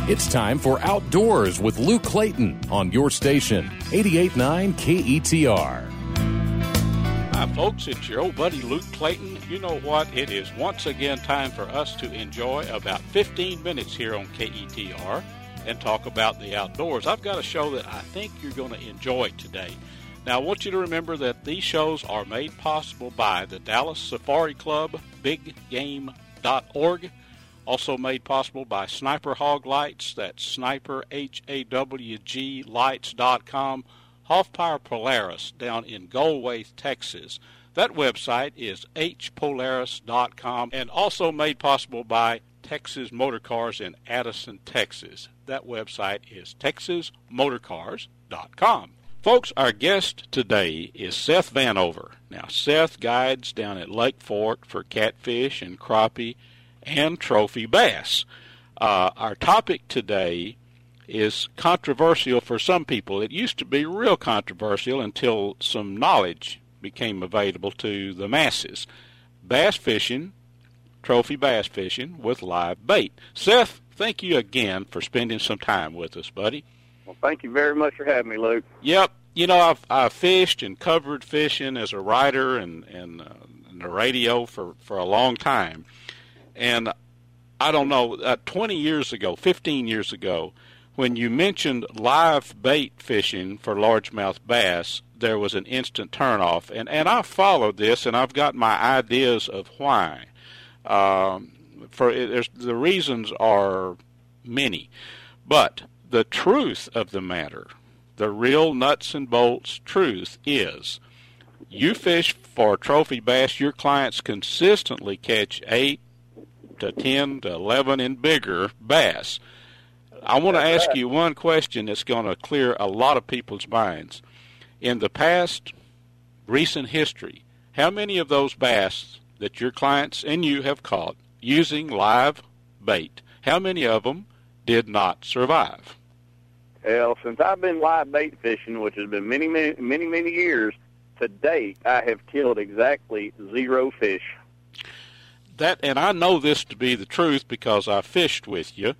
It's time for Outdoors with Luke Clayton on your station, 88.9 KETR. Hi, folks. It's your old buddy Luke Clayton. You know what? It is once again time for us to enjoy about 15 minutes here on KETR and talk about the outdoors. I've got a show that I think you're going to enjoy today. Now, I want you to remember that these shows are made possible by the Dallas Safari Club, BigGame.org, also made possible by Sniper Hog Lights, that's Sniper, HAWG, lights.com, Hoffpire Polaris down in Goldwaith, Texas. That website is hpolaris.com, and also made possible by Texas Motor Cars in Addison, Texas. That website is texasmotorcars.com. Folks, our guest today is Seth Vanover. Now, Seth guides down at Lake Fork for catfish and crappie and trophy bass. Our topic today is controversial for some people. It used to be real controversial until some knowledge became available to the masses. Bass fishing, trophy bass fishing with live bait. Seth, thank you again for spending some time with us, buddy. Well, thank you very much for having me, Luke. Yep. You know, I've fished and covered fishing as a writer and the radio for a long time. And I don't know, 20 years ago, 15 years ago, when you mentioned live bait fishing for largemouth bass, there was an instant turnoff. And I followed this, and I've got my ideas of why. The reasons are many. But the truth of the matter, the real nuts and bolts truth is, you fish for trophy bass, your clients consistently catch 8 to 10 to 11 and bigger bass. I want to ask you one question that's going to clear a lot of people's minds. In the past, recent history, how many of those bass that your clients and you have caught using live bait, how many of them did not survive? Well, since I've been live bait fishing, which has been many years, to date, I have killed exactly 0 fish. And I know this to be the truth because I fished with you.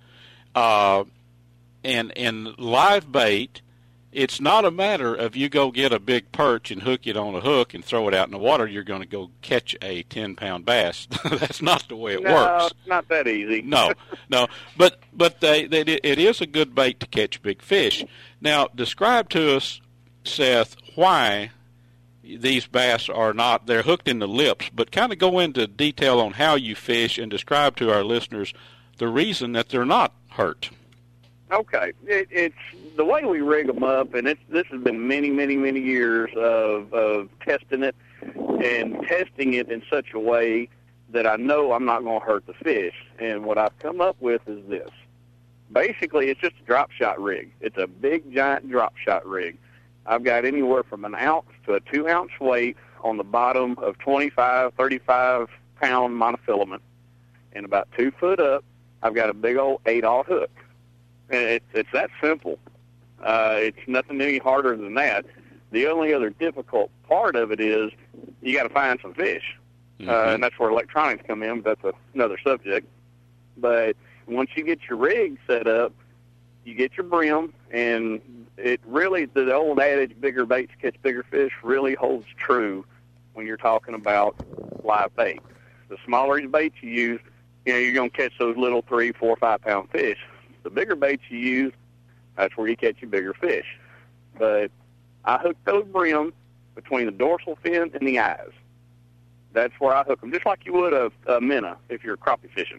And live bait, it's not a matter of you go get a big perch and hook it on a hook and throw it out in the water, you're going to go catch a 10-pound bass. That's not the way it works. No, it's not that easy. No. But it is a good bait to catch big fish. Now, describe to us, Seth, why these bass are not, they're hooked in the lips, but kind of go into detail on how you fish and describe to our listeners the reason that they're not hurt. Okay. It's the way we rig them up, and this has been many years of testing it and testing it in such a way that I know I'm not going to hurt the fish. And what I've come up with is this. Basically, it's just a drop shot rig. It's a big, giant drop shot rig. I've got anywhere from an ounce to a 2-ounce weight on the bottom of 25, 35-pound monofilament. And about 2 foot up, I've got a big old 8/0 hook. And it's that simple. It's nothing any harder than that. The only other difficult part of it is you got to find some fish. And that's where electronics come in, but that's another subject. But once you get your rig set up, you get your brim, and it really, the old adage, bigger baits catch bigger fish, really holds true when you're talking about live bait. The smaller the baits you use, you're going to catch those little 3, 4, 5-pound fish. The bigger baits you use, that's where you catch your bigger fish. But I hook those brims between the dorsal fin and the eyes. That's where I hook them, just like you would a minnow if you're crappie fishing.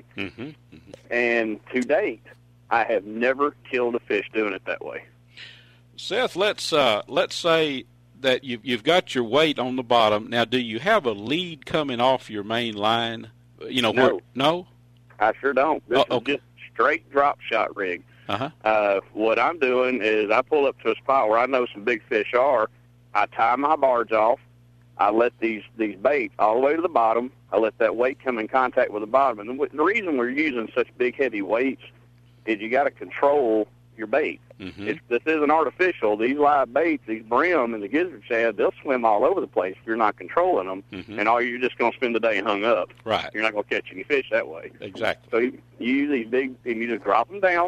And to date, I have never killed a fish doing it that way. Seth, let's say that you've got your weight on the bottom. Now, do you have a lead coming off your main line? No. No? I sure don't. This is just straight drop shot rig. What I'm doing is I pull up to a spot where I know some big fish are. I tie my barge off. I let these baits all the way to the bottom. I let that weight come in contact with the bottom. And the reason we're using such big, heavy weights is you got to control your bait. This isn't artificial. These live baits, these brim and the gizzard shad, they'll swim all over the place if you're not controlling them. And you're just going to spend the day hung up. Right. You're not going to catch any fish that way. Exactly. So you use these big, and you just drop them down.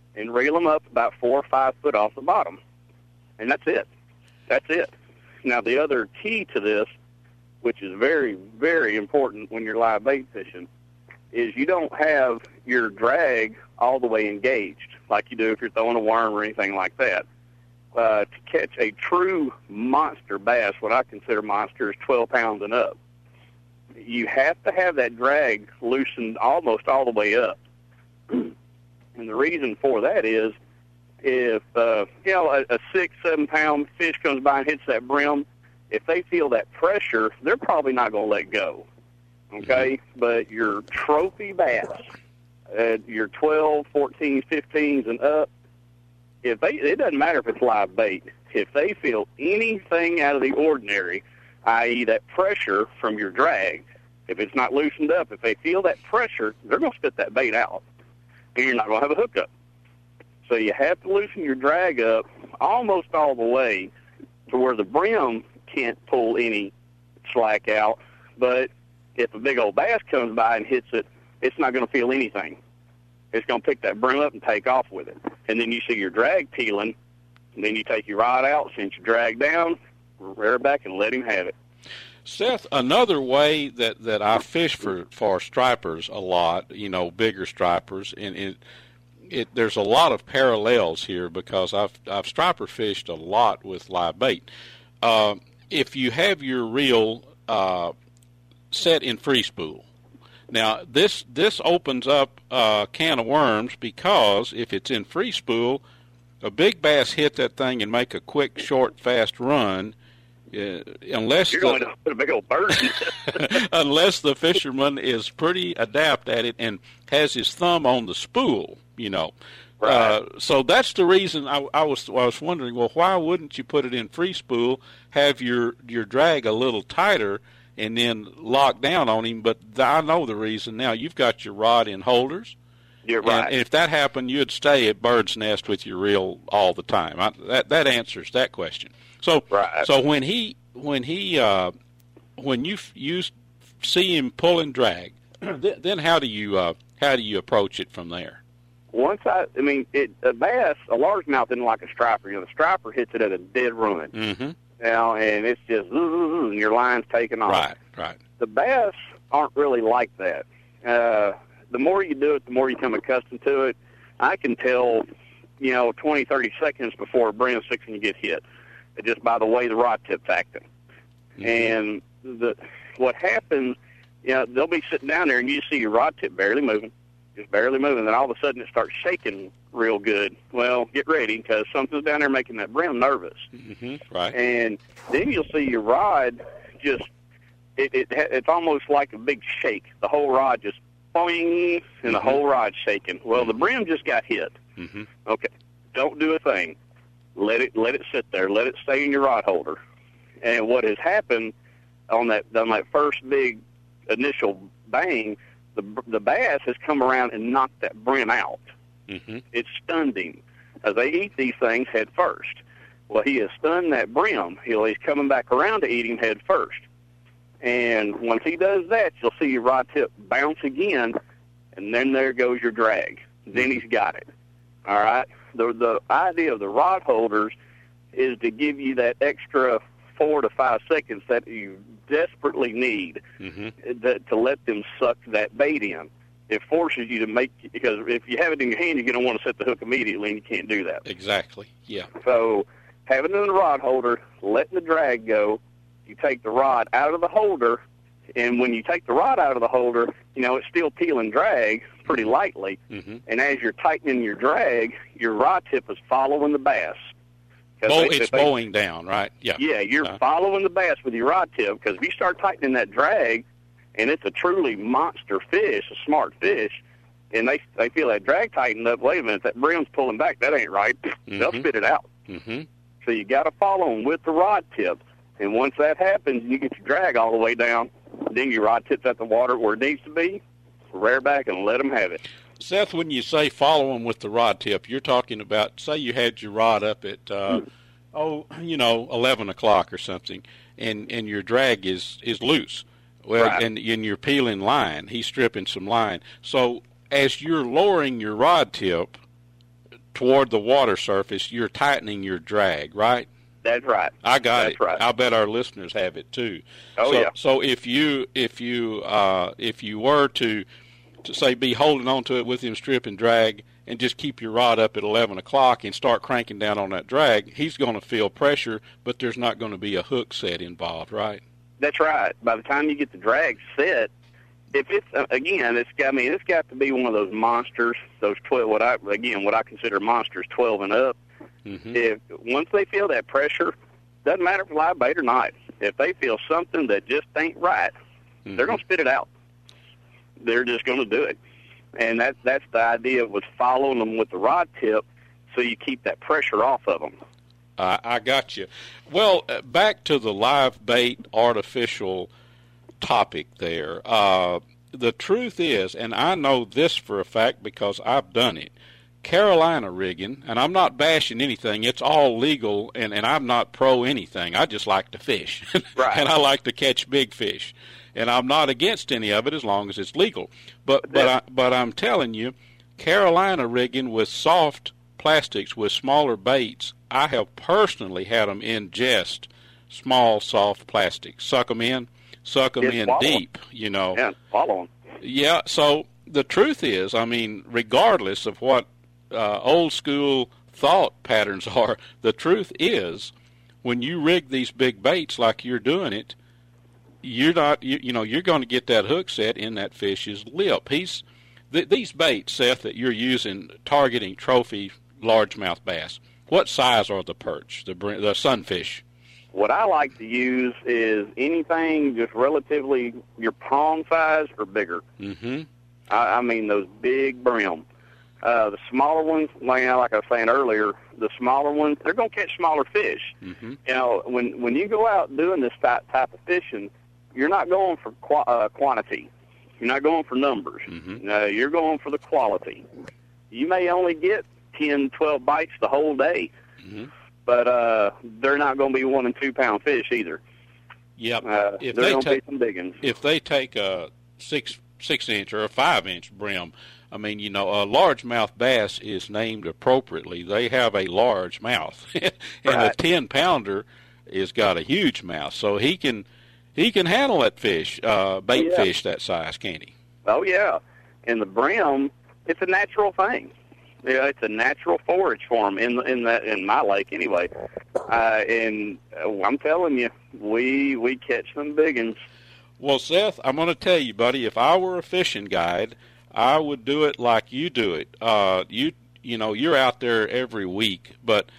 and reel them up about 4 or 5 foot off the bottom. And that's it. That's it. Now, the other key to this, which is very, very important when you're live bait fishing, is you don't have your drag all the way engaged like you do if you're throwing a worm or anything like that. To catch a true monster bass, what I consider monster is 12 pounds and up. You have to have that drag loosened almost all the way up. And the reason for that is if, a 6-7 pound fish comes by and hits that brim, if they feel that pressure, they're probably not going to let go. Okay? Mm-hmm. But your trophy bass, your 12, 14s, 15s and up, it doesn't matter if it's live bait. If they feel anything out of the ordinary, i.e. that pressure from your drag, if it's not loosened up, if they feel that pressure, they're going to spit that bait out, and you're not going to have a hookup. So you have to loosen your drag up almost all the way to where the brim can't pull any slack out, but if a big old bass comes by and hits it, it's not going to feel anything. It's going to pick that brim up and take off with it. And then you see your drag peeling, and then you take your rod out, send your drag down, rear back, and let him have it. Seth, another way that I fish for stripers a lot, bigger stripers, and there's a lot of parallels here because I've striper fished a lot with live bait. If you have your reel set in free spool, now this opens up a can of worms because if it's in free spool, a big bass hit that thing and make a quick, short, fast run. Unless you're going to put a big old bird in it. Unless the fisherman is pretty adept at it and has his thumb on the spool, Right. So that's the reason I was wondering. Well, why wouldn't you put it in free spool, have your drag a little tighter, and then lock down on him? But I know the reason now. You've got your rod in holders. You're right. And if that happened, you'd stay at bird's nest with your reel all the time. That answers that question. So, right. So when you see him pull and drag, then how do you approach it from there? Once a bass, a largemouth isn't like a striper. The striper hits it at a dead run. Mm-hmm. And it's just and your line's taking off. Right. The bass aren't really like that. The more you do it, the more you become accustomed to it. I can tell, 20, 30 seconds before a brim's fixing to get hit, just by the way the rod tip's acting. Mm-hmm. And what happens, they'll be sitting down there and you see your rod tip barely moving, just barely moving. Then all of a sudden it starts shaking real good. Well, get ready because something's down there making that brim nervous. Mm-hmm. Right. And then you'll see your rod just, it's almost like a big shake. The whole rod just boing, and the whole rod's shaking. Well, the brim just got hit. Mm-hmm. Okay, don't do a thing. Let it sit there. Let it stay in your rod holder. And what has happened on that first big initial bang, the bass has come around and knocked that brim out. Mm-hmm. It's stunned him. They eat these things head first. Well, he has stunned that brim. He's coming back around to eat him head first. And once he does that, you'll see your rod tip bounce again, and then there goes your drag. Then he's got it. All right? The idea of the rod holders is to give you that extra 4 to 5 seconds that you desperately need to let them suck that bait in. It forces you to make, because if you have it in your hand, you're going to want to set the hook immediately, and you can't do that. Exactly, yeah. So having it in the rod holder, letting the drag go, you take the rod out of the holder, and when you take the rod out of the holder, it's still peeling drag pretty lightly. Mm-hmm. And as you're tightening your drag, your rod tip is following the bass. It's bowing down, right? Yeah. Yeah, you're following the bass with your rod tip, because if you start tightening that drag, and it's a truly monster fish, a smart fish, and they feel that drag tightened up, wait a minute, that brim's pulling back, that ain't right. Mm-hmm. They'll spit it out. Mm-hmm. So you got to follow them with the rod tip. And once that happens, you get your drag all the way down, then your rod tip's at the water where it needs to be, rear back and let them have it. Seth, when you say follow them with the rod tip, you're talking about, say you had your rod up at, 11 o'clock or something, and your drag is loose. Well, right. and you're peeling line. He's stripping some line. So as you're lowering your rod tip toward the water surface, you're tightening your drag, right? That's right. I got That's it. right. I bet our listeners have it too. Oh, so, yeah. So if you were to say be holding on to it with him strip and drag, and just keep your rod up at 11 o'clock and start cranking down on that drag, he's going to feel pressure, but there's not going to be a hook set involved, right? That's right. By the time you get the drag set, if it's it's got to be one of those monsters, those 12. What I consider monsters, 12 and up. Mm-hmm. If once they feel that pressure, doesn't matter if live bait or not. If they feel something that just ain't right, Mm-hmm. they're going to spit it out. They're just going to do it, and that's the idea was following them with the rod tip, so you keep that pressure off of them. I got you. Well, back to the live bait artificial topic there. The truth is, and I know this for a fact because I've done it, Carolina rigging, and I'm not bashing anything, it's all legal, and I'm not pro anything. I just like to fish. Right. And I like to catch big fish. And I'm not against any of it as long as it's legal. But I'm telling you, Carolina rigging with soft plastics, with smaller baits, I have personally had them ingest small, soft plastics. Suck them in deep, you know. Yeah, follow them. Yeah, so the truth is, I mean, regardless of what old school thought patterns are, the truth is, when you rig these big baits like you're doing it, you're not, you're going to get that hook set in that fish's lip. These baits, Seth, that you're using targeting trophy largemouth bass, what size are the perch, the sunfish? What I like to use is anything just relatively your palm size or bigger. Mm-hmm. I mean those big brim. The smaller ones, like I was saying earlier, the smaller ones, they're going to catch smaller fish. Mm-hmm. You know, when you go out doing this type of fishing, you're not going for quantity. You're not going for numbers. Mm-hmm. You're going for the quality. You may only get 10, 12 bites the whole day, mm-hmm. but they're not going to be 1 and 2 pound fish either. Yep. They're going to be some big ones. If they take a 6-inch or a 5-inch brim, I mean, a largemouth bass is named appropriately. They have a large mouth, and Right. a 10-pounder has got a huge mouth, so he can handle that fish, bait fish that size, can't he? Oh yeah, and the brim, it's a natural thing. Yeah, it's a natural forage for them in my lake anyway. And I'm telling you, we catch some big ones. Well, Seth, I'm going to tell you, buddy, if I were a fishing guide, I would do it like you do it. You're out there every week, but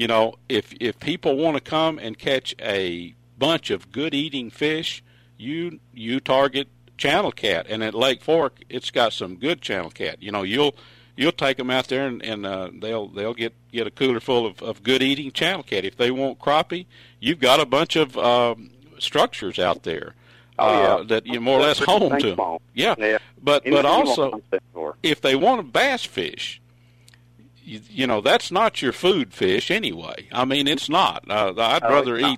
if people want to come and catch a bunch of good eating fish, you target channel cat, and at Lake Fork, it's got some good channel cat. You'll take them out there and they'll get a cooler full of good eating channel cat. If they want crappie, you've got a bunch of structures out there. That you're more or less home to. Yeah. But also, if they want a bass fish, that's not your food fish anyway. I mean, it's not. I'd rather eat.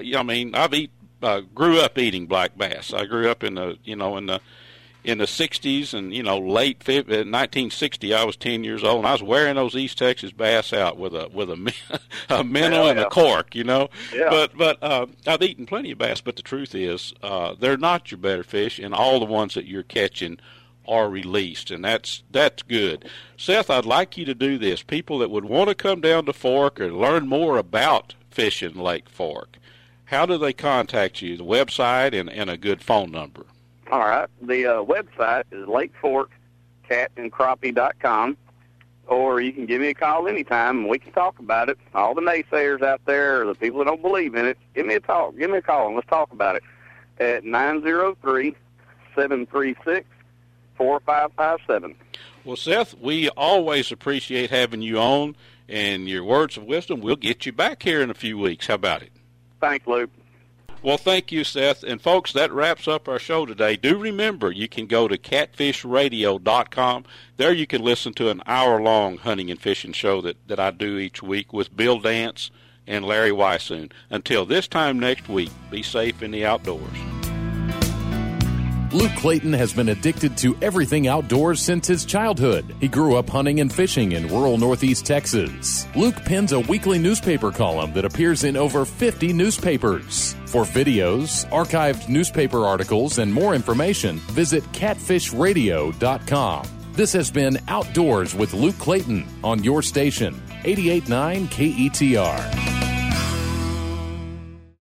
Grew up eating black bass. I grew up in the 60s and late 1960. I was 10 years old and I was wearing those East Texas bass out with a minnow and a cork. Yeah. But I've eaten plenty of bass. But the truth is, they're not your better fish, and all the ones that you're catching are released, and that's good. Seth, I'd like you to do this. People that would want to come down to Fork or learn more about fishing Lake Fork, how do they contact you? The website and a good phone number. All right. The website is lakeforkcatandcrappie.com, or you can give me a call anytime, and we can talk about it. All the naysayers out there, or the people that don't believe in it, give me a call, and let's talk about it at 903-736-4557. Well, Seth, we always appreciate having you on, and your words of wisdom. We'll get you back here in a few weeks. How about it? Thanks, Luke. Well, thank you, Seth. And, folks, that wraps up our show today. Do remember, you can go to catfishradio.com. There you can listen to an hour-long hunting and fishing show that I do each week with Bill Dance and Larry Weissoon. Until this time next week, be safe in the outdoors. Luke Clayton has been addicted to everything outdoors since his childhood. He grew up hunting and fishing in rural Northeast Texas. Luke pens a weekly newspaper column that appears in over 50 newspapers. For videos, archived newspaper articles, and more information, visit catfishradio.com. This has been Outdoors with Luke Clayton on your station, 88.9 KETR.